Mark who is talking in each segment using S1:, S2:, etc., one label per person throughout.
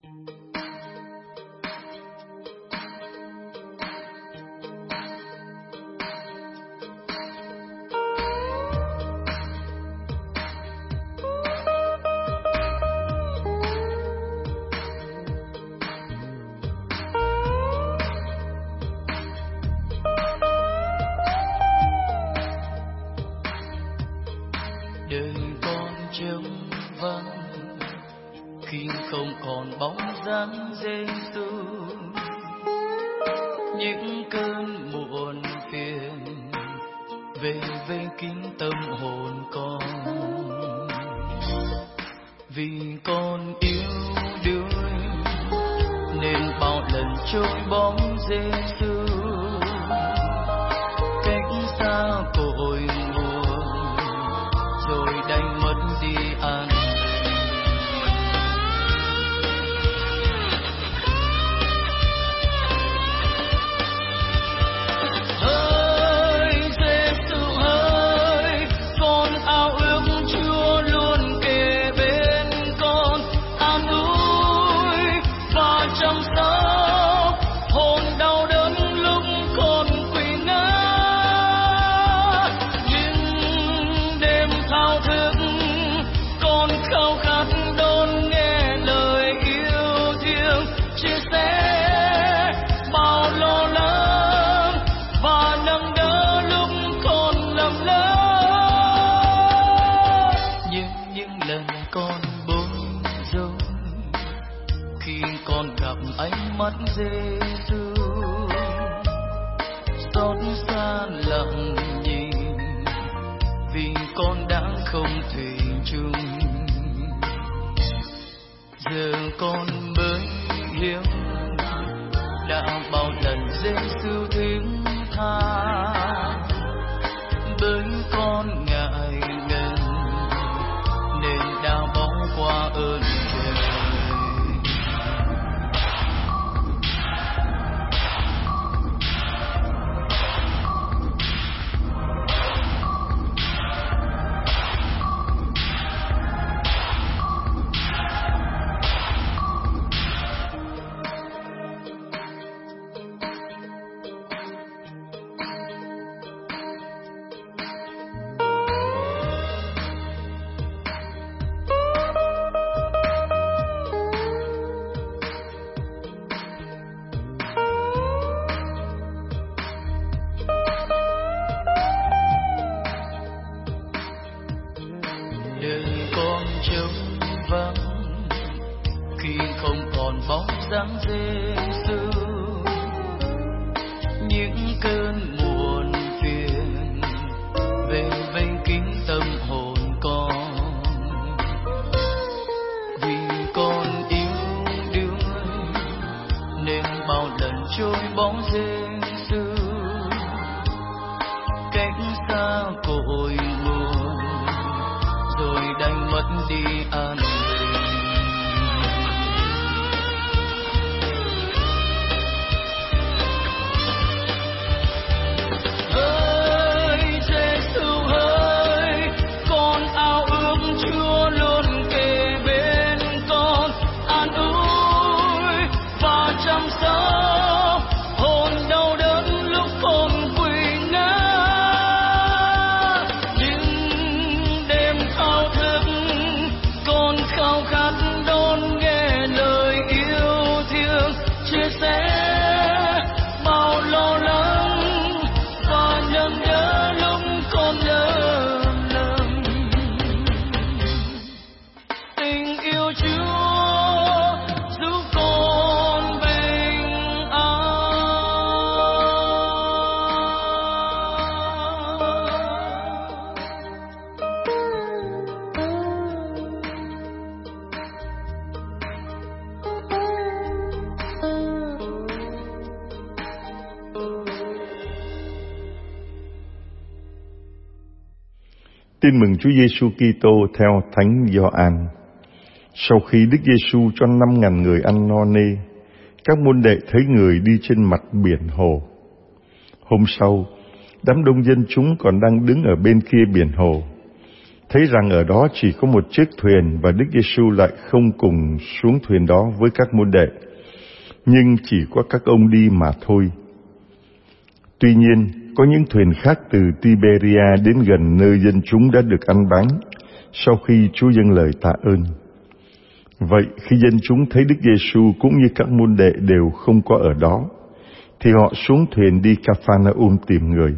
S1: Đời con trống vắng khi không còn bóng dáng Giêsu, những cơn muộn phiền về vây kín tâm hồn con, vì con yếu đuối nên bao lần trôi bóng Giêsu, cách xa cội nguồn rồi đành mất đi an. Ánh mắt Giêsu xót xa lặng nhìn, vì con đã không thủy chung. Giờ con mới hiểu đã bao lần Giêsu thứ tha, bởi con ngại ngần nên đã bỏ qua ơn trời. Khi không còn bóng dáng Giêsu, những cơn muộn phiền về vây kín tâm hồn con, vì con yếu đuối nên bao lần trôi bóng Giêsu, cách xa cội nguồn rồi đành mất đi an.
S2: Tin mừng Chúa Giêsu Kitô theo Thánh Gioan. Sau khi Đức Giêsu cho 5.000 người ăn no nê, các môn đệ thấy người đi trên mặt biển hồ. Hôm sau, đám đông dân chúng còn đang đứng ở bên kia biển hồ. thấy rằng ở đó chỉ có một chiếc thuyền và Đức Giêsu lại không cùng xuống thuyền đó với các môn đệ, nhưng chỉ có các ông đi mà thôi. Tuy nhiên, có những thuyền khác từ Tiberia đến gần nơi dân chúng đã được ăn bánh sau khi Chúa dâng lời tạ ơn. Vậy khi dân chúng thấy Đức Giêsu cũng như các môn đệ đều không có ở đó, thì họ xuống thuyền đi Ca-pha-na-um tìm người.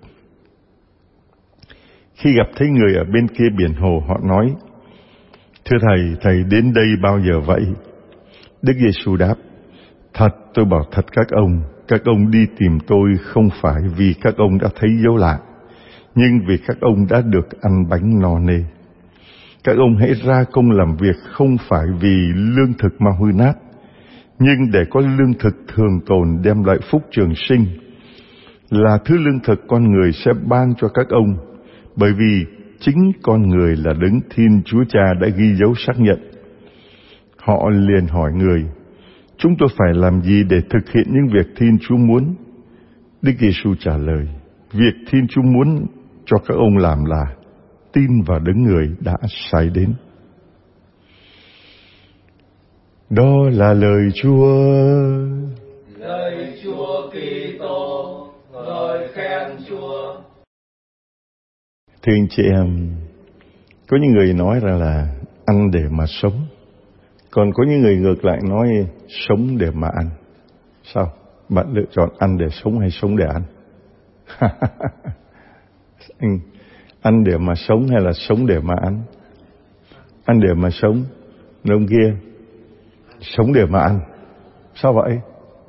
S2: Khi gặp thấy người ở bên kia biển hồ, họ nói: Thưa Thầy, Thầy đến đây bao giờ vậy? Đức Giêsu đáp: Thật, tôi bảo thật các ông đi tìm tôi không phải vì các ông đã thấy dấu lạ, nhưng vì các ông đã được ăn bánh no nê. Các ông hãy ra công làm việc không phải vì lương thực mà hư nát, nhưng để có lương thực thường tồn đem lại phúc trường sinh, là thứ lương thực con người sẽ ban cho các ông, bởi vì chính con người là đấng Thiên Chúa Cha đã ghi dấu xác nhận. Họ liền hỏi người: Chúng tôi phải làm gì để thực hiện những việc Thiên Chúa muốn? Đức Giêsu trả lời: Việc Thiên Chúa muốn cho các ông làm là tin vào đấng người đã sai đến. Đó là lời Chúa.
S1: Lời Chúa Kitô, ngợi khen Chúa.
S2: Thưa anh chị em, có những người nói rằng là ăn để mà sống, còn có những người ngược lại nói sống để mà ăn. Sao? Bạn lựa chọn ăn để sống hay sống để ăn? Ăn để mà sống hay là sống để mà ăn? Ăn để mà sống. Ông kia sống để mà ăn. Sao vậy?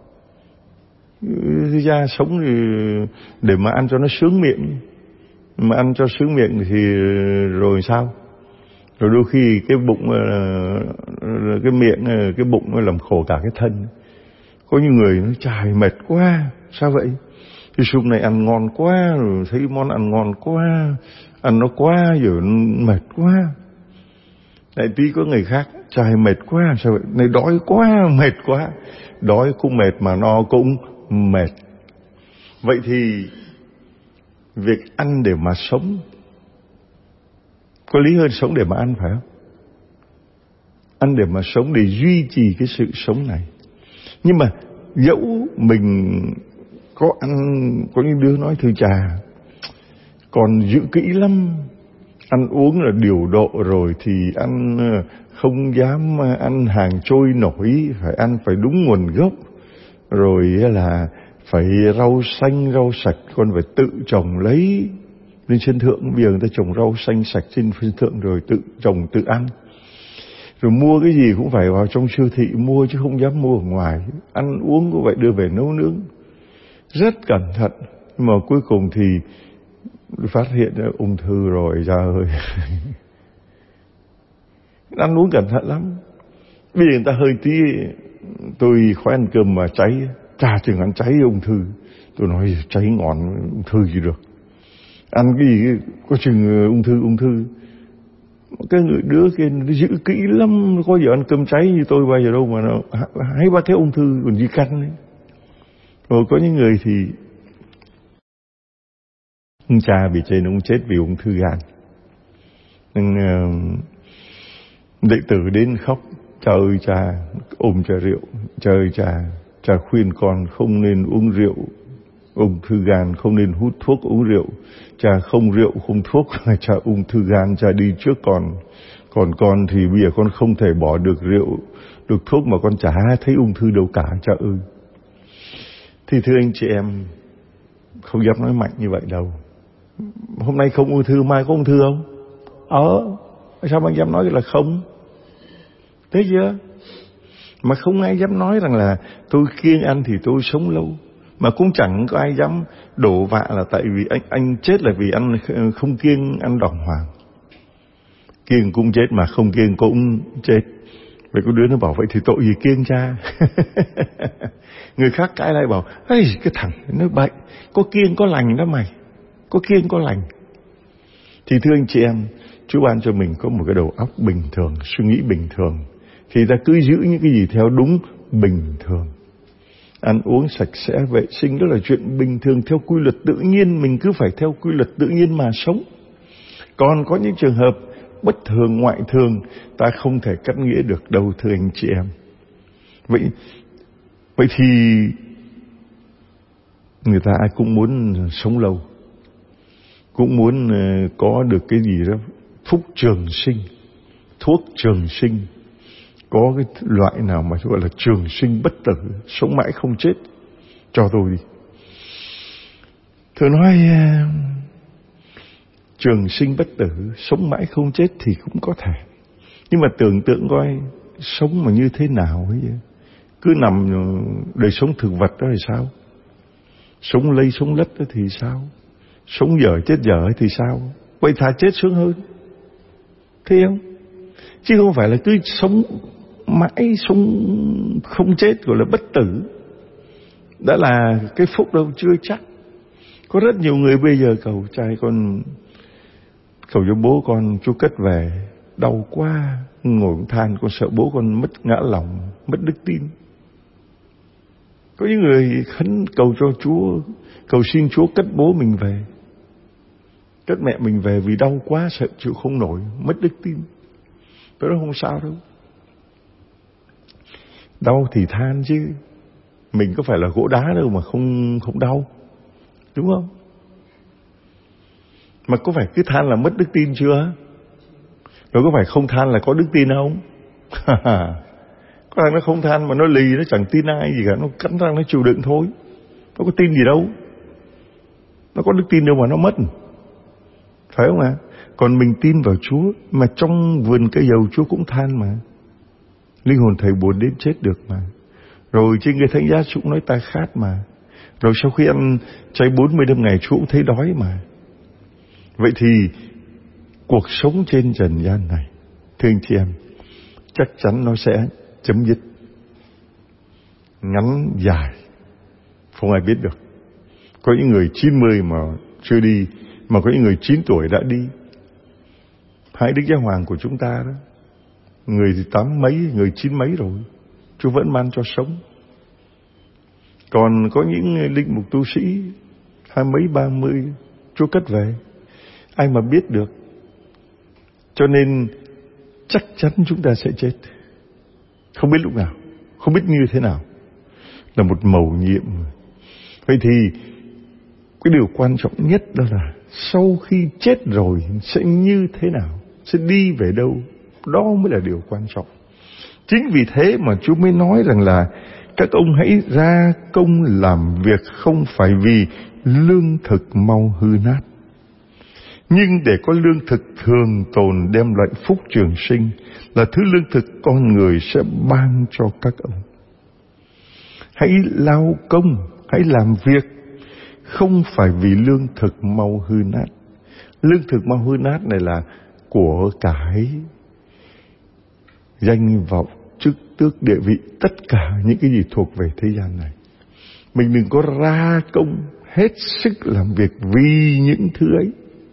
S2: Thực ra sống thì để mà ăn cho nó sướng miệng. Mà ăn cho sướng miệng thì rồi sao? Rồi đôi khi cái bụng, cái miệng, cái bụng nó làm khổ cả cái thân. Có những người nó chài mệt quá. Sao vậy? Cái súp này ăn ngon quá, rồi thấy món ăn ngon quá, ăn nó quá, rồi mệt quá. Lại tí có người khác chài mệt quá. Sao vậy? Này đói quá, mệt quá. Đói cũng mệt mà no cũng mệt. Vậy thì việc ăn để mà sống có lý hơn sống để mà ăn, phải không? Ăn để mà sống, để duy trì cái sự sống này. Nhưng mà dẫu mình có ăn, có những đứa nói thưa Trà, còn giữ kỹ lắm, ăn uống là điều độ rồi thì ăn không dám ăn hàng trôi nổi, phải ăn phải đúng nguồn gốc, rồi là phải rau xanh rau sạch, con phải tự trồng lấy lên sân thượng. Bây giờ người ta trồng rau xanh sạch trên sân thượng rồi tự trồng tự ăn. Rồi mua cái gì cũng phải vào trong siêu thị mua chứ không dám mua ở ngoài. Ăn uống cũng vậy, đưa về nấu nướng rất cẩn thận. Nhưng mà cuối cùng thì phát hiện ra ung thư rồi, trời ơi. Ăn uống cẩn thận lắm. Bây giờ người ta hơi tí, tôi khói ăn cơm mà cháy, chà chừng ăn cháy ung thư. Tôi nói cháy ngọn ung thư gì được. Ăn cái gì có chừng ung thư. Cái người đứa kia nó giữ kỹ lắm, nó có giờ ăn cơm cháy như tôi bao giờ đâu mà nó hay ba cái ung thư còn di căn ấy. Rồi có những người thì ông cha bị trên ông chết vì ung thư gan. Nhưng đệ tử đến khóc: Cha ơi cha, ôm cha rượu. Cha ơi cha khuyên con không nên uống rượu, ung thư gan, không nên hút thuốc uống rượu. Cha không rượu không thuốc, cha ung thư gan, cha đi trước còn con thì bây giờ con không thể bỏ được rượu được thuốc mà con chả thấy ung thư đâu cả, cha ơi. Thì thưa anh chị em, không dám nói mạnh như vậy đâu. Hôm nay không ung thư, mai có ung thư không? Sao bạn dám nói là không? Thế chưa? Mà không ai dám nói rằng là tôi kiêng ăn thì tôi sống lâu. Mà cũng chẳng có ai dám đổ vạ là tại vì anh chết là vì ăn không kiêng ăn đàng hoàng. Kiêng cũng chết mà không kiêng cũng chết. Vậy có đứa nó bảo vậy thì tội gì kiêng cha. Người khác cãi lại bảo: Ê, cái thằng nó bệnh, có kiêng có lành đó mày, có kiêng có lành. Thì thưa anh chị em, Chúa ban cho mình có một cái đầu óc bình thường, suy nghĩ bình thường, thì ta cứ giữ những cái gì theo đúng bình thường. Ăn uống sạch sẽ, vệ sinh, đó là chuyện bình thường theo quy luật tự nhiên. Mình cứ phải theo quy luật tự nhiên mà sống. Còn có những trường hợp bất thường, ngoại thường, ta không thể cắt nghĩa được đâu, thưa anh chị em. Vậy thì người ta ai cũng muốn sống lâu, cũng muốn có được cái gì đó phúc trường sinh, thuốc trường sinh. Có cái loại nào mà gọi là trường sinh bất tử, sống mãi không chết, cho tôi đi. Tôi nói trường sinh bất tử, sống mãi không chết thì cũng có thể. Nhưng mà tưởng tượng coi, sống mà như thế nào ấy, cứ nằm đời sống thực vật đó thì sao? Sống lây sống lất đó thì sao? Sống dở chết dở thì sao? Vậy thà chết sướng hơn, thấy không? Chứ không phải là cứ sống mãi, sống không chết gọi là bất tử, đã là cái phúc đâu, chưa chắc. Có rất nhiều người bây giờ cầu trai con, cầu cho bố con chú cất về, đau quá, ngồi than con sợ bố con mất ngã lòng, mất đức tin. Có những người khấn cầu cho Chúa, cầu xin Chúa cất bố mình về, cất mẹ mình về vì đau quá, sợ chịu không nổi, mất đức tin. Tôi nói không sao đâu. Đau thì than chứ, mình có phải là gỗ đá đâu mà không đau, đúng không? Mà có phải cứ than là mất đức tin chưa? Rồi có phải không than là có đức tin không? Có thằng nó không than mà nó lì, nó chẳng tin ai gì cả, nó cắn răng nó chịu đựng thôi. Nó có tin gì đâu, nó có đức tin đâu mà nó mất, phải không ạ? Còn mình tin vào Chúa, mà trong vườn cây dầu Chúa cũng than mà. Linh hồn thầy buồn đến chết được mà. Rồi trên người thánh giá Chúa cũng nói ta khát mà. Rồi sau khi ăn chay 40 đêm ngày Chúa cũng thấy đói mà. Vậy thì cuộc sống trên trần gian này, thưa anh chị em, chắc chắn nó sẽ chấm dứt. Ngắn dài không ai biết được. Có những người 90 mà chưa đi, mà có những người 9 tuổi đã đi. Hai Đức Giáo Hoàng của chúng ta đó, người thì 8 mấy, người 9 mấy rồi, Chúa vẫn ban cho sống. Còn có những linh mục tu sĩ 20 mấy 30 Chúa cất về, ai mà biết được. Cho nên chắc chắn chúng ta sẽ chết, không biết lúc nào, không biết như thế nào, là một mầu nhiệm. Vậy thì cái điều quan trọng nhất đó là sau khi chết rồi sẽ như thế nào, sẽ đi về đâu, đó mới là điều quan trọng. Chính vì thế mà Chúa mới nói rằng là các ông hãy ra công làm việc không phải vì lương thực mau hư nát, nhưng để có lương thực thường tồn đem lại phúc trường sinh, là thứ lương thực con người sẽ ban cho các ông. Hãy lao công, hãy làm việc không phải vì lương thực mau hư nát. Lương thực mau hư nát này là của cải, danh vọng, chức tước, địa vị, tất cả những cái gì thuộc về thế gian này. Mình đừng có ra công hết sức làm việc vì những thứ ấy,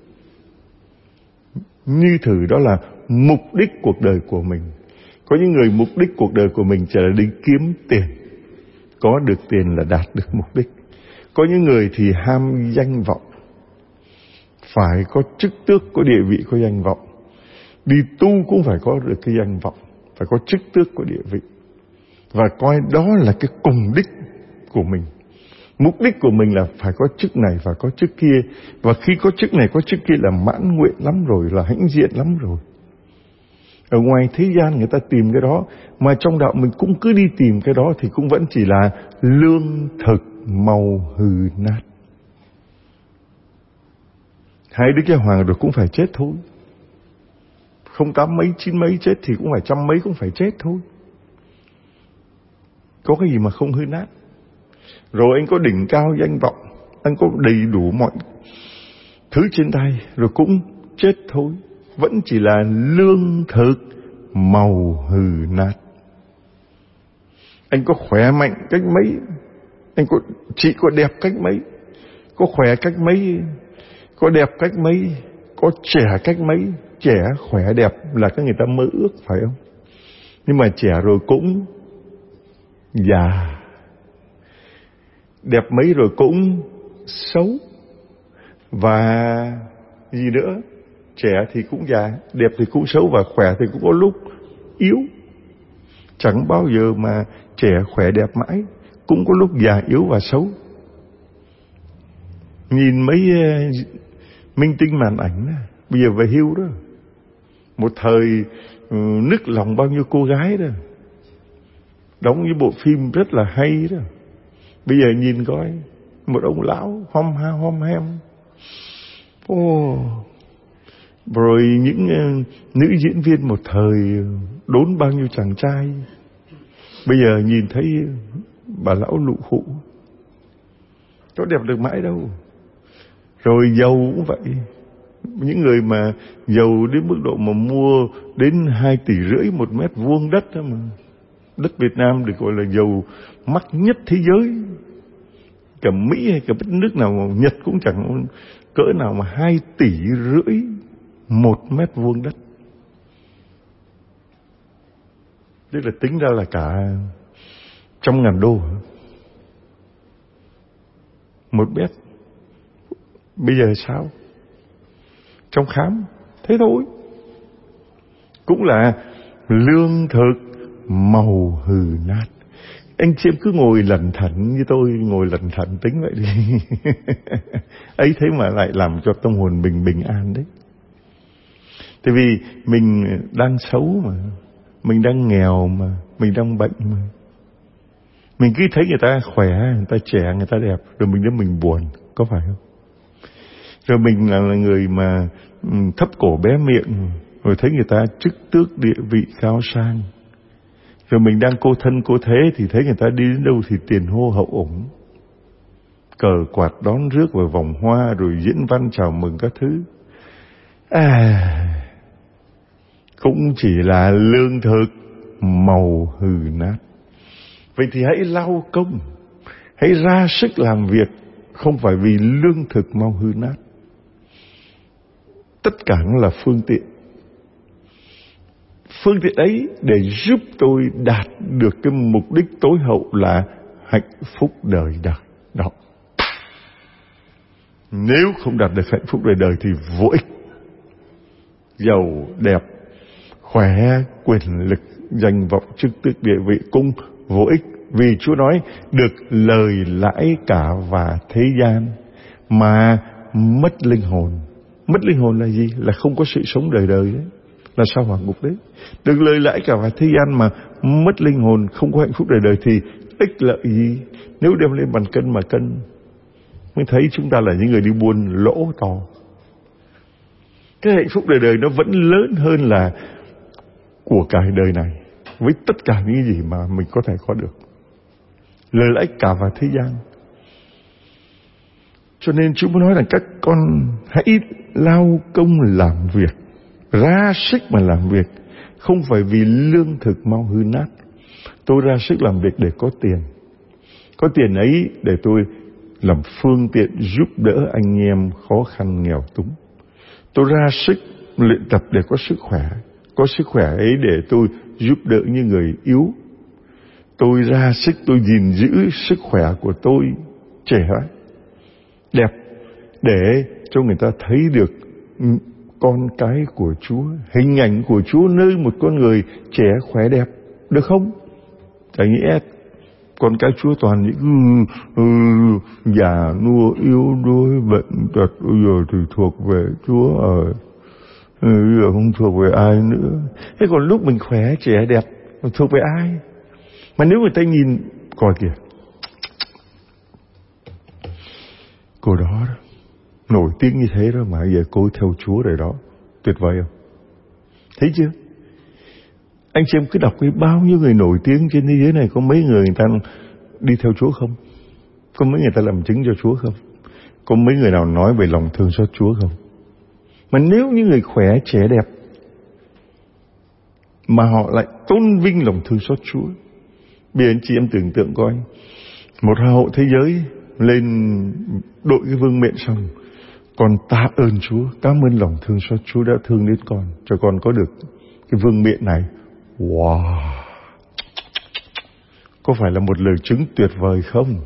S2: như thử đó là mục đích cuộc đời của mình. Có những người mục đích cuộc đời của mình chỉ là đi kiếm tiền, có được tiền là đạt được mục đích. Có những người thì ham danh vọng, phải có chức tước, có địa vị, có danh vọng. Đi tu cũng phải có được cái danh vọng, phải có chức tước, có địa vị, và coi đó là cái cùng đích của mình. Mục đích của mình là phải có chức này, phải có chức kia, và khi có chức này, có chức kia là mãn nguyện lắm rồi, là hãnh diện lắm rồi. Ở ngoài thế gian người ta tìm cái đó, mà trong đạo mình cũng cứ đi tìm cái đó, thì cũng vẫn chỉ là lương thực mau hư nát. Hai Đức Giáo Hoàng rồi cũng phải chết thôi. Không 8 mấy 9 mấy chết thì cũng phải 100 mấy cũng phải chết thôi. Có cái gì mà không hư nát. Rồi anh có đỉnh cao danh vọng, anh có đầy đủ mọi thứ trên tay, rồi cũng chết thôi. Vẫn chỉ là lương thực màu hư nát. Anh có khỏe mạnh cách mấy, chị có đẹp cách mấy, có khỏe cách mấy, có đẹp cách mấy, có trẻ cách mấy. Trẻ, khỏe, đẹp là các người ta mơ ước, phải không? Nhưng mà trẻ rồi cũng già, đẹp mấy rồi cũng xấu, và gì nữa, Trẻ thì cũng già, đẹp thì cũng xấu, và khỏe thì cũng có lúc yếu. Chẳng bao giờ mà trẻ khỏe đẹp mãi, cũng có lúc già yếu và xấu. Nhìn mấy minh tinh màn ảnh đó, bây giờ về hưu đó. Một thời nức lòng bao nhiêu cô gái đó, đóng những bộ phim rất là hay đó. Bây giờ nhìn coi, một ông lão hom hem. Rồi những nữ diễn viên một thời đốn bao nhiêu chàng trai, bây giờ nhìn thấy bà lão lụ khụ, có đẹp được mãi đâu. Rồi giàu cũng vậy. Những người mà giàu đến mức độ mà mua đến 2,5 tỷ một mét vuông đất đó mà. Đất Việt Nam được gọi là giàu mắc nhất thế giới. Cả Mỹ hay cả bất nước nào, Nhật cũng chẳng cỡ nào mà 2,5 tỷ một mét vuông đất. Tức là tính ra là cả 100.000 đô một mét. Bây giờ sao? Trong khám thế thôi. Cũng là lương thực màu hừ nát. Anh chị em cứ ngồi lẩn thẩn như tôi, ngồi lẩn thẩn tính vậy đi. Ấy thế mà lại làm cho tâm hồn mình bình an đấy. Tại vì mình đang xấu mà, mình đang nghèo mà, mình đang bệnh mà. Mình cứ thấy người ta khỏe, người ta trẻ, người ta đẹp, rồi mình đến mình buồn, có phải không? Rồi mình là người mà thấp cổ bé miệng, rồi thấy người ta chức tước địa vị cao sang. Rồi mình đang cô thân cô thế thì thấy người ta đi đến đâu thì tiền hô hậu ủng, cờ quạt đón rước và vòng hoa, rồi diễn văn chào mừng các thứ. Cũng chỉ là lương thực màu hừ nát. Vậy thì hãy lao công, hãy ra sức làm việc, không phải vì lương thực màu hư nát. Tất cả nó là phương tiện. Phương tiện ấy để giúp tôi đạt được cái mục đích tối hậu là hạnh phúc đời đời. Đó. Nếu không đạt được hạnh phúc đời đời thì vô ích. Giàu, đẹp, khỏe, quyền lực, danh vọng, chức tước, địa vị cũng vô ích. Vì Chúa nói được lời lãi cả và thế gian mà mất linh hồn. Mất linh hồn là gì? Là không có sự sống đời đời đấy. Là sao hỏa ngục đấy. Được lời lãi cả và thế gian mà mất linh hồn, không có hạnh phúc đời đời thì ích lợi gì? Nếu đem lên bàn cân mà cân, mới thấy chúng ta là những người đi buôn lỗ to. Cái hạnh phúc đời đời nó vẫn lớn hơn là của cải đời này, với tất cả những gì mà mình có thể có được. Lời lãi cả và thế gian. Cho nên Chúa muốn nói là các con hãy lao công làm việc, ra sức mà làm việc, không phải vì lương thực mau hư nát. Tôi ra sức làm việc để có tiền. Có tiền ấy để tôi làm phương tiện giúp đỡ anh em khó khăn nghèo túng. Tôi ra sức luyện tập để có sức khỏe. Có sức khỏe ấy để tôi giúp đỡ những người yếu. Tôi ra sức tôi gìn giữ sức khỏe của tôi trẻ, đẹp, để cho người ta thấy được con cái của Chúa, hình ảnh của Chúa nơi một con người trẻ khỏe đẹp, được không? Chẳng nghĩa con cái Chúa toàn những già nua yếu đuối bệnh tật, bây giờ thì thuộc về Chúa rồi, bây giờ không thuộc về ai nữa. Thế còn lúc mình khỏe trẻ đẹp thuộc về ai? Mà nếu người ta nhìn coi kìa, cô đó nổi tiếng như thế đó mà giờ cô theo Chúa rồi đó, tuyệt vời không? Thấy chưa? Anh chị em cứ đọc cái bao nhiêu người nổi tiếng trên thế giới này, có mấy người ta đi theo Chúa không? Có mấy người ta làm chứng cho Chúa không? Có mấy người nào nói về lòng thương xót Chúa không? Mà nếu những người khỏe trẻ đẹp mà họ lại tôn vinh lòng thương xót Chúa, bây giờ anh chị em tưởng tượng coi, một hoa hậu thế giới lên đội cái vương miện xong, con tạ ơn Chúa, cảm ơn lòng thương xót Chúa đã thương đến con, cho con có được cái vương miện này. Wow, có phải là một lời chứng tuyệt vời không?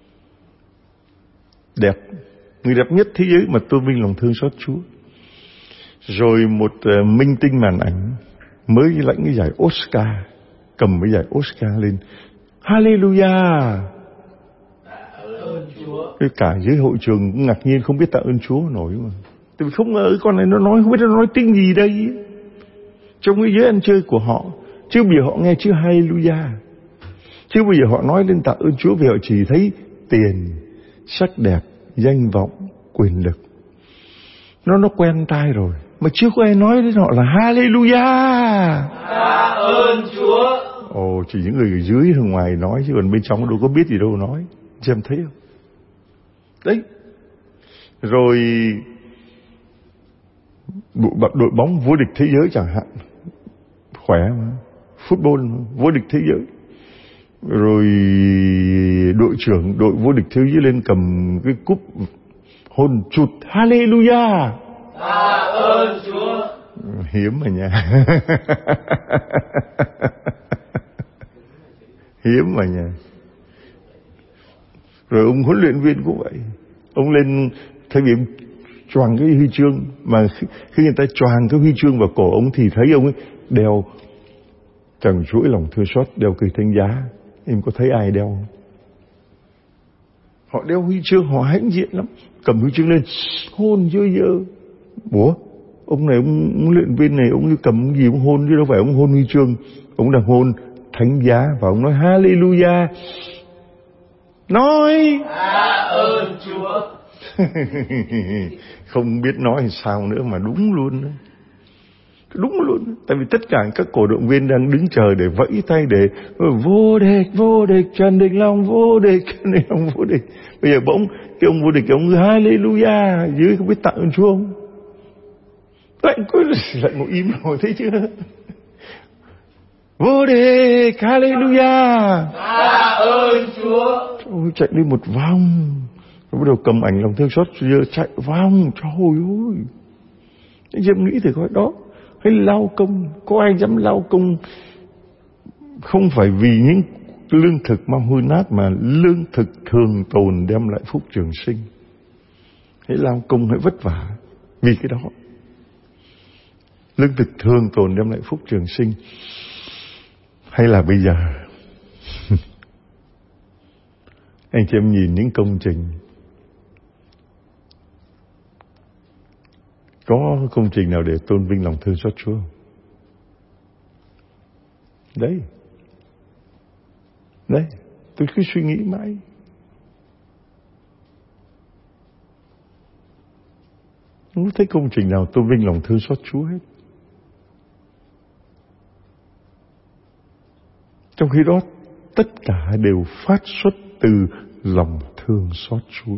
S2: Đẹp, người đẹp nhất thế giới mà tôn vinh lòng thương xót Chúa. Rồi một minh tinh màn ảnh mới lãnh cái giải Oscar, cầm cái giải Oscar lên, Hallelujah, cái cả dưới hội trường cũng ngạc nhiên không biết tạ ơn Chúa nổi mà. Tại vì không ngờ cái con này nó nói không biết nó nói tiếng gì đây trong cái giới ăn chơi của họ. Chứ bây giờ họ nghe chữ Hallelujah, chứ bây giờ họ nói lên tạ ơn Chúa vì họ chỉ thấy tiền, sắc đẹp, danh vọng, quyền lực. Nó quen tai rồi, mà chưa có ai nói đến họ là Hallelujah,
S1: tạ ơn Chúa.
S2: Ồ, chỉ những người ở dưới ở ngoài nói, chứ còn bên trong đâu có biết gì đâu nói. Xem thấy không? Đấy. Rồi đội bóng vô địch thế giới chẳng hạn, khỏe mà, football vô địch thế giới. Rồi đội trưởng đội vô địch thế giới lên cầm cái cúp hôn chụt Hallelujah,
S1: tạ ơn Chúa.
S2: Hiếm mà nha. Hiếm mà nha. Rồi ông huấn luyện viên cũng vậy, ông lên thay vì choàng cái huy chương, mà khi người ta choàng cái huy chương vào cổ ông thì thấy ông ấy đeo trần chuỗi lòng thương xót, đeo cây thánh giá. Em có thấy ai đeo không? Họ đeo huy chương, họ hãnh diện lắm, cầm huy chương lên hôn dơ dơ. Ủa, ông này, ông luyện viên này, ông cầm cái gì ông hôn, chứ đâu phải ông hôn huy chương. Ông đang hôn thánh giá và ông nói Hallelujah, nói
S1: tạ ơn Chúa.
S2: Không biết nói sao nữa mà đúng luôn đó. Đúng luôn. Tại vì tất cả các cổ động viên đang đứng chờ để vẫy tay để vô địch, Trần Đình Long vô địch, Trần Đình Long vô địch. Bây giờ bỗng cái ông vô địch, ông Hallelujah, dưới không biết tạ ơn Chúa không? Lại ngồi im rồi, thấy chưa? Vô địch, Hallelujah,
S1: tạ ơn Chúa.
S2: Ôi, chạy đi một vòng, rồi bắt đầu cầm ảnh lòng thương xót, giờ chạy vòng, trời ơi. Anh em nghĩ thì coi đó, hay lao công, có ai dám lao công không phải vì những lương thực mà hôi nát, mà lương thực thường tồn đem lại phúc trường sinh. Hãy lao công, hãy vất vả vì cái đó. Lương thực thường tồn đem lại phúc trường sinh. Hay là bây giờ anh chị em nhìn những công trình, có công trình nào để tôn vinh lòng thương xót Chúa không? Đấy, tôi cứ suy nghĩ mãi. Không thấy công trình nào tôn vinh lòng thương xót Chúa hết. Trong khi đó tất cả đều phát xuất từ lòng thương xót Chúa.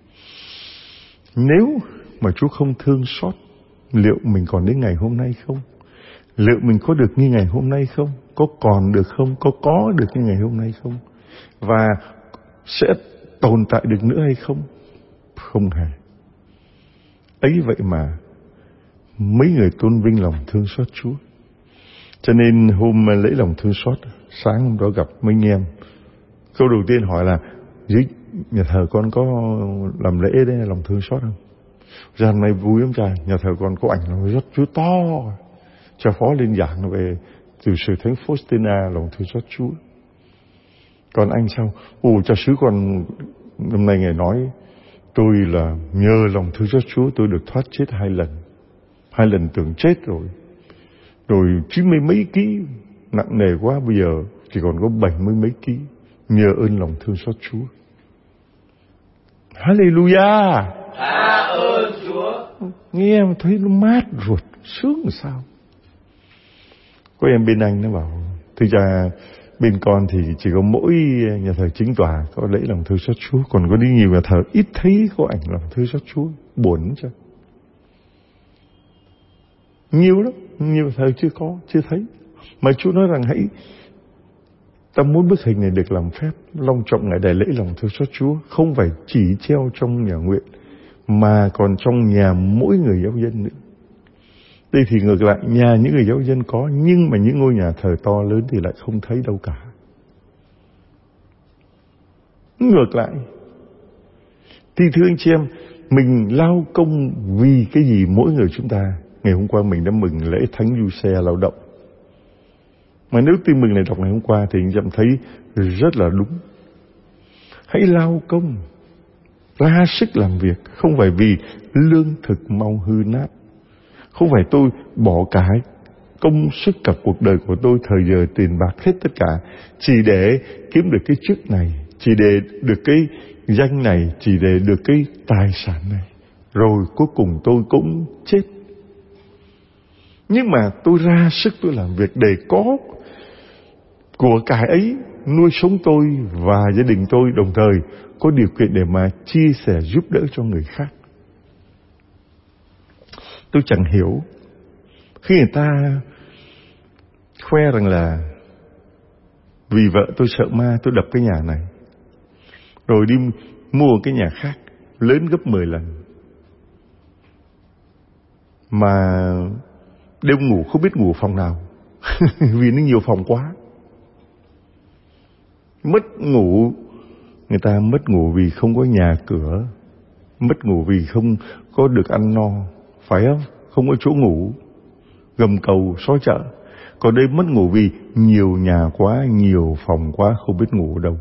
S2: Nếu mà Chúa không thương xót, liệu mình còn đến ngày hôm nay không? Liệu mình có được như ngày hôm nay không? Có còn được không? Có được như ngày hôm nay không? Và sẽ tồn tại được nữa hay không? Không hề. Ấy vậy mà mấy người tôn vinh lòng thương xót Chúa. Cho nên hôm lễ lòng thương xót, sáng hôm đó gặp mấy anh em, câu đầu tiên hỏi là dưới nhà thờ con có làm lễ đấy lòng thương xót không? Ra hôm nay vui lắm trai, nhà thờ con có ảnh lòng thương xót Chúa to. Cha phó lên giảng về từ sự thánh Faustina lòng thương xót Chúa. Còn anh sao? Cha xứ con năm nay ngày nói tôi là nhờ lòng thương xót Chúa tôi được thoát chết 2 lần. 2 lần tưởng chết rồi. Rồi 90 mấy ký, nặng nề quá, bây giờ chỉ còn có 70 mấy ký, nhờ ơn lòng thương xót Chúa. Hallelujah,
S1: tạ ơn Chúa.
S2: Nghe mà thấy nó mát ruột, sướng làm sao. Có em bên anh nó bảo, thực ra bên con thì chỉ có mỗi nhà thờ chính tòa có lễ lòng thương xót Chúa, còn có đi nhiều nhà thờ ít thấy có ảnh lòng thương xót Chúa, buồn chứ. Nhiều lắm, nhiều thờ chưa thấy. Mà Chúa nói rằng hãy, ta muốn bức hình này được làm phép long trọng ngày đại lễ lòng thương xót Chúa, không phải chỉ treo trong nhà nguyện mà còn trong nhà mỗi người giáo dân nữa. Đây thì ngược lại, nhà những người giáo dân có, nhưng mà những ngôi nhà thờ to lớn thì lại không thấy đâu cả. Ngược lại, thì thưa anh chị em, mình lao công vì cái gì mỗi người chúng ta ngày hôm qua mình đã mừng lễ Thánh Giuse Lao động. Mà nếu tin mừng này đọc ngày hôm qua thì anh Dậm thấy rất là đúng. Hãy lao công, ra sức làm việc, không phải vì lương thực mau hư nát. Không phải tôi bỏ cả công sức cả cuộc đời của tôi, thời giờ, tiền bạc, hết tất cả, chỉ để kiếm được cái chức này, chỉ để được cái danh này, chỉ để được cái tài sản này. Rồi cuối cùng tôi cũng chết. Nhưng mà tôi ra sức tôi làm việc để có của cải ấy nuôi sống tôi và gia đình tôi, đồng thời có điều kiện để mà chia sẻ giúp đỡ cho người khác. Tôi chẳng hiểu khi người ta khoe rằng là vì vợ tôi sợ ma tôi đập cái nhà này, rồi đi mua cái nhà khác lớn gấp 10 lần, mà đêm ngủ không biết ngủ phòng nào vì nó nhiều phòng quá. Mất ngủ, người ta mất ngủ vì không có nhà cửa, mất ngủ vì không có được ăn no, phải không? Không có chỗ ngủ, gầm cầu xó chợ. Còn đây mất ngủ vì nhiều nhà quá, nhiều phòng quá, không biết ngủ ở đâu.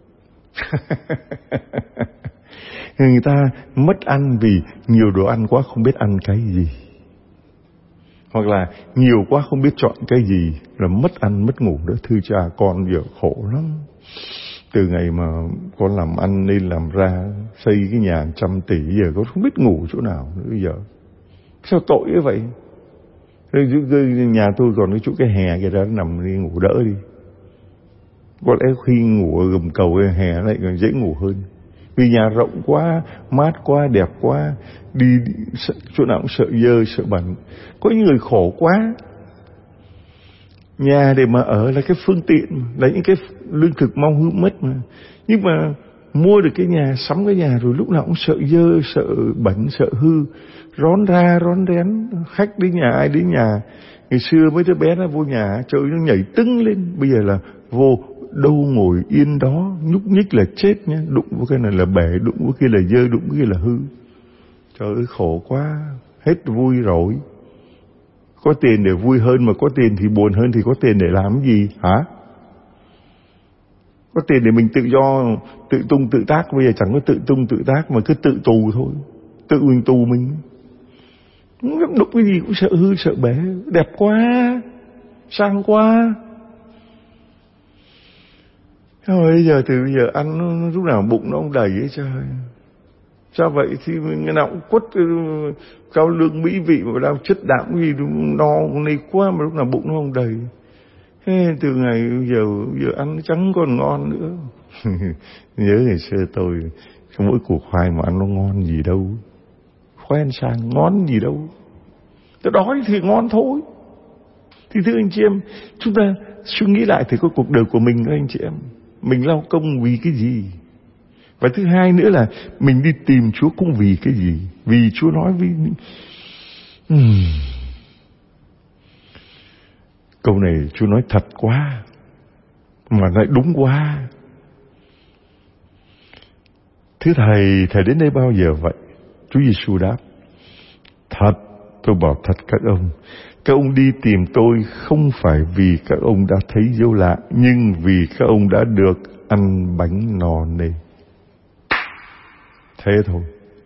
S2: Người ta mất ăn vì nhiều đồ ăn quá, không biết ăn cái gì. Hoặc là nhiều quá không biết chọn cái gì, là mất ăn mất ngủ nữa. Thưa cha, con giờ khổ lắm. Từ ngày mà con làm ăn nên làm ra, xây cái nhà 100 tỷ, giờ con không biết ngủ chỗ nào nữa bây giờ. Sao tội như vậy? Nhà tôi còn cái chỗ cái hè kìa, ra nằm đi ngủ đỡ đi. Có lẽ khi ngủ ở gầm cầu cái hè lại còn dễ ngủ hơn. Vì nhà rộng quá, mát quá, đẹp quá, đi chỗ nào cũng sợ dơ, sợ bẩn. Có những người khổ quá. Nhà để mà ở là cái phương tiện, là những cái lương thực mau hư mất mà. Nhưng mà mua được cái nhà, sắm cái nhà rồi lúc nào cũng sợ dơ, sợ bẩn, sợ hư, rón ra rón rén, khách đến nhà ai đến nhà. Ngày xưa mấy đứa bé nó vô nhà trời nó nhảy tưng lên, bây giờ là vô đâu ngồi yên đó, nhúc nhích là chết nhá, đụng với cái này là bể, đụng với kia là dơ, đụng với kia là hư. Trời ơi khổ quá, hết vui rồi. Có tiền để vui hơn, mà có tiền thì buồn hơn, thì có tiền để làm cái gì hả? Có tiền để mình tự do, tự tung tự tác, bây giờ chẳng có tự tung tự tác mà cứ tự tù thôi. Tự mình tù mình. Đụng cái gì cũng sợ hư sợ bể, đẹp quá, sang quá. Thôi bây giờ từ bây giờ ăn nó, lúc nào bụng nó không đầy ấy trời. Sao vậy thì ngày nào cũng quất cao lương mỹ vị mà đau chất đạm gì no này quá mà lúc nào bụng nó không đầy. Thế từ ngày giờ ăn chẳng còn ngon nữa. Nhớ ngày xưa tôi mỗi củ khoai mà ăn nó ngon gì đâu. Khoai ăn sang ngon gì đâu. Tôi đói thì ngon thôi. Thì thưa anh chị em, chúng ta suy nghĩ lại thì có cuộc đời của mình các anh chị em. Mình lao công vì cái gì? Và thứ hai nữa là mình đi tìm Chúa cũng vì cái gì? Vì Chúa nói với câu này Chúa nói thật quá, mà lại đúng quá. Thưa Thầy đến đây bao giờ vậy? Chúa Giêsu đáp: thật, tôi bảo thật các ông đi tìm tôi không phải vì các ông đã thấy dấu lạ, nhưng vì các ông đã được ăn bánh no nê. Thế thôi.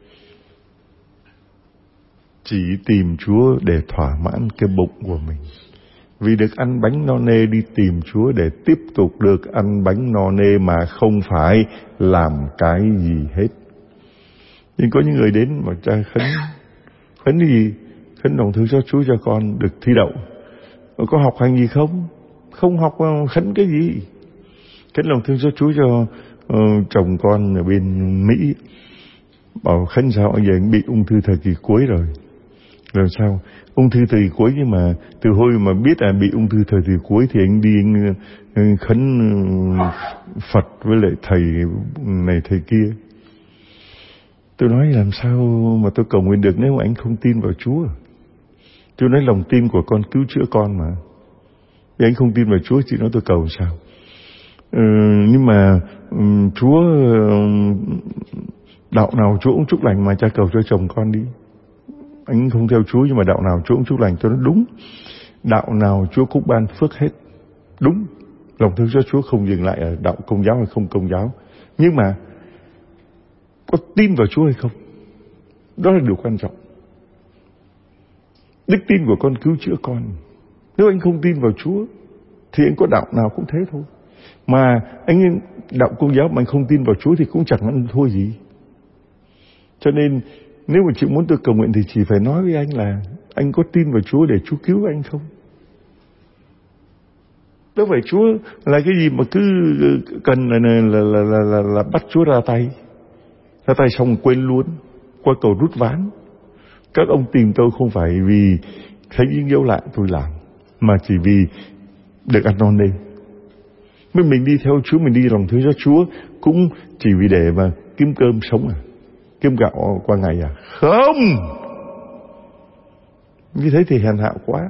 S2: Chỉ tìm Chúa để thỏa mãn cái bụng của mình. Vì được ăn bánh no nê, đi tìm Chúa để tiếp tục được ăn bánh no nê mà không phải làm cái gì hết. Nhưng có những người đến mà cha khấn gì? Khấn lòng thương cho Chúa cho con được thi đậu. Có học hành gì không? Không học, khấn cái gì? Khấn lòng thương cho Chúa cho chồng con ở bên Mỹ. Bảo khấn sao giờ anh bị ung thư thời kỳ cuối rồi. Làm sao? Ung thư thời kỳ cuối, nhưng mà từ hồi mà biết là bị ung thư thời kỳ cuối thì anh đi anh khấn Phật với lại thầy này thầy kia. Tôi nói làm sao mà tôi cầu nguyện được nếu mà anh không tin vào Chúa? Tôi nói lòng tin của con cứu chữa con mà. Vì anh không tin vào Chúa, chị nói tôi cầu sao? Nhưng mà Chúa đạo nào Chúa cũng chúc lành mà, cha cầu cho chồng con đi. Anh không theo Chúa nhưng mà đạo nào Chúa cũng chúc lành. Tôi nói đúng. Đạo nào Chúa cũng ban phước hết. Đúng. Lòng thương xót Chúa không dừng lại ở đạo Công giáo hay không Công giáo. Nhưng mà có tin vào Chúa hay không? Đó là điều quan trọng. Đức tin của con cứu chữa con. Nếu anh không tin vào Chúa thì anh có đạo nào cũng thế thôi. Mà anh đạo Công giáo mà anh không tin vào Chúa thì cũng chẳng ăn thua gì. Cho nên nếu mà chị muốn tôi cầu nguyện thì chỉ phải nói với anh là anh có tin vào Chúa để Chúa cứu anh không? Đâu phải Chúa là cái gì mà cứ cần là bắt Chúa ra tay. Ra tay xong quên luôn. Qua cầu rút ván. Các ông tìm tôi không phải vì thấy những dấu lạ tôi làm, mà chỉ vì được ăn no nê. Mình đi theo Chúa, mình đi lòng thương xót Chúa cũng chỉ vì để mà kiếm cơm sống à? Kiếm gạo qua ngày à? Không! Như thế thì hèn hạ quá.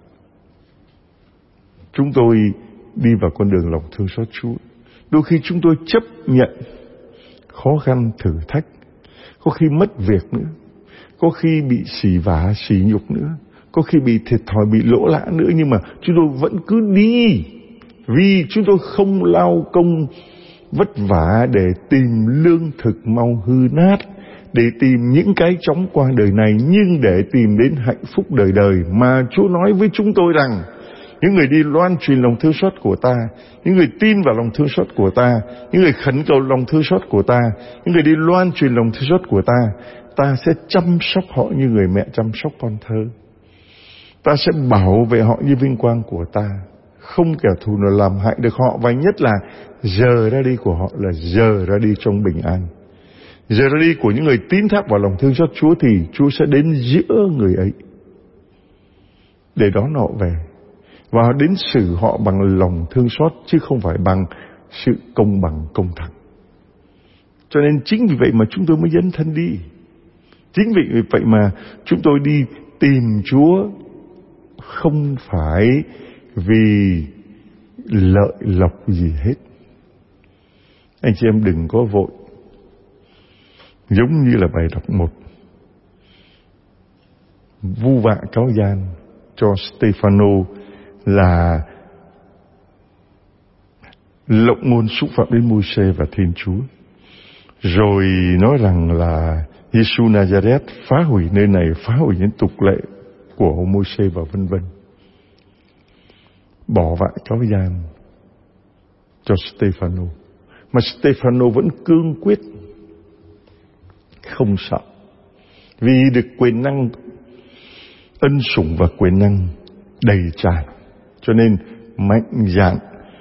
S2: Chúng tôi đi vào con đường lòng thương xót Chúa. Đôi khi chúng tôi chấp nhận khó khăn, thử thách, có khi mất việc nữa, có khi bị sỉ vả, sỉ nhục nữa, có khi bị thiệt thòi, bị lỗ lã nữa, nhưng mà chúng tôi vẫn cứ đi. Vì chúng tôi không lao công vất vả để tìm lương thực mau hư nát, để tìm những cái chóng qua đời này, nhưng để tìm đến hạnh phúc đời đời. Mà Chúa nói với chúng tôi rằng những người đi loan truyền lòng thương xót của ta, những người tin vào lòng thương xót của ta, những người khẩn cầu lòng thương xót của ta, những người đi loan truyền lòng thương xót của ta, ta sẽ chăm sóc họ như người mẹ chăm sóc con thơ. Ta sẽ bảo vệ họ như vinh quang của ta. Không kẻ thù nào làm hại được họ. Và nhất là giờ ra đi của họ là giờ ra đi trong bình an. Giờ ra đi của những người tín thác vào lòng thương xót Chúa thì Chúa sẽ đến giữa người ấy để đón họ về, và đến xử họ bằng lòng thương xót, chứ không phải bằng sự công bằng công thẳng. Cho nên chính vì vậy mà chúng tôi mới dấn thân đi. Chính vì vậy mà chúng tôi đi tìm Chúa không phải vì lợi lộc gì hết. Anh chị em đừng có vội. Giống như là bài đọc 1, vu vạ cáo gian cho Stefano là lộng ngôn xúc phạm đến Môi-se và Thiên Chúa, rồi nói rằng là Giêsu Nazareth phá hủy nơi này, phá hủy những tục lệ của Môi-se và vân vân. Bỏ vạ cáo gian cho Stefano, mà Stefano vẫn cương quyết không sợ, vì được quyền năng, ân sủng và quyền năng đầy tràn, cho nên mạnh dạn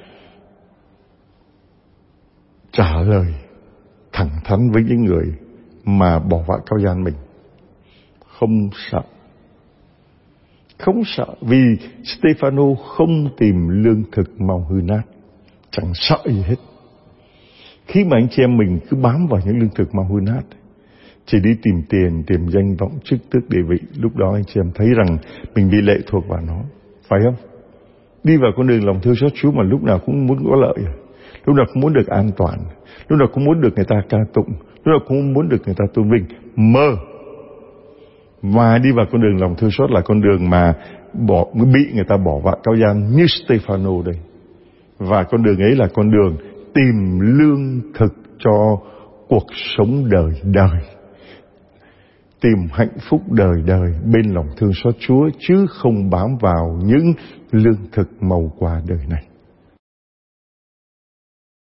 S2: trả lời thẳng thắn với những người mà bỏ vạ cáo gian mình. Không sợ. Không sợ, vì Stefano không tìm lương thực màu hư nát, chẳng sợ gì hết. Khi mà anh chị em mình cứ bám vào những lương thực màu hư nát, chỉ đi tìm tiền, tìm danh vọng, chức tước, địa vị, lúc đó anh chị em thấy rằng mình bị lệ thuộc vào nó, phải không? Đi vào con đường lòng thương xót Chúa mà lúc nào cũng muốn có lợi, lúc nào cũng muốn được an toàn, lúc nào cũng muốn được người ta ca tụng, lúc nào cũng muốn được người ta tôn vinh. Mơ. Và đi vào con đường lòng thương xót là con đường mà bị người ta bỏ vạ cáo gian như Stefano đây. Và con đường ấy là con đường tìm lương thực cho cuộc sống đời đời, tìm hạnh phúc đời đời bên lòng thương xót Chúa, chứ không bám vào những lương thực màu quà đời này.